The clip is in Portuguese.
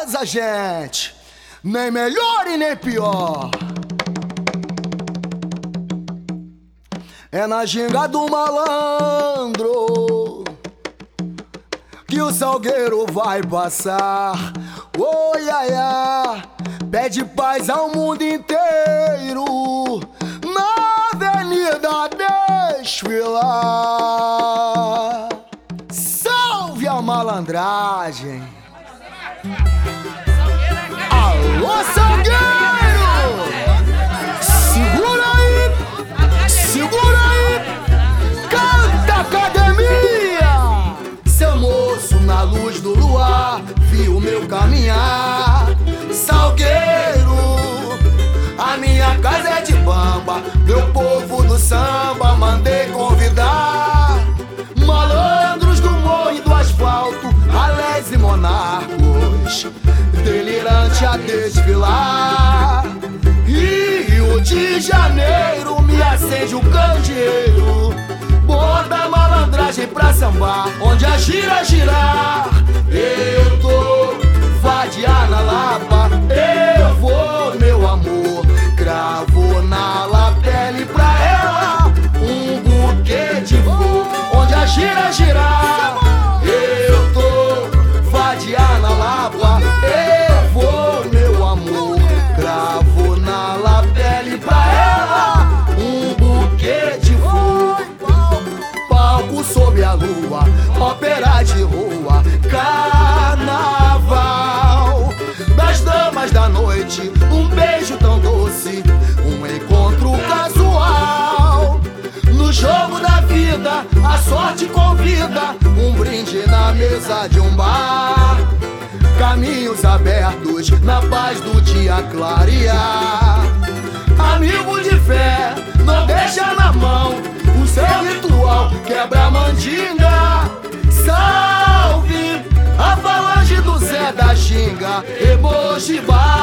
casa, gente, nem melhor e nem pior. É na ginga do malandro que o salgueiro vai passar. Oh, ia, pede paz ao mundo inteiro na avenida desfilar. Salve a malandragem. Alô, salgueiro! Segura aí! Segura aí! Canta academia! Seu moço na luz do luar viu meu caminhar. Salgueiro, a minha casa é de bamba. Meu povo do samba mandei convidar. Malandros do morro e do asfalto, ralés e monarcos, delirante a desfilar. Rio de Janeiro, me acende o candeeiro. Bota a malandragem pra sambar, onde a gira girar. Eu tô vadiar na Lapa, eu vou, meu amor, cravo na lapele pra ela um buquê de flor, onde a gira girar. Eu tô vadiar na Lapa, eu vou, meu amor, cravo na lapele pra ela um buquê de flor. Palco sob a lua, ópera de rua, carnaval das damas da noite, um beijo tão doce, um encontro casual. No jogo da vida, a sorte convida, um brinde na mesa de um bar. Caminhos abertos, na paz do dia clarear. Amigo de fé, não deixa na mão o seu ritual, quebra a mandinga. Salve a falange do Zé da Ginga, Ebojibá.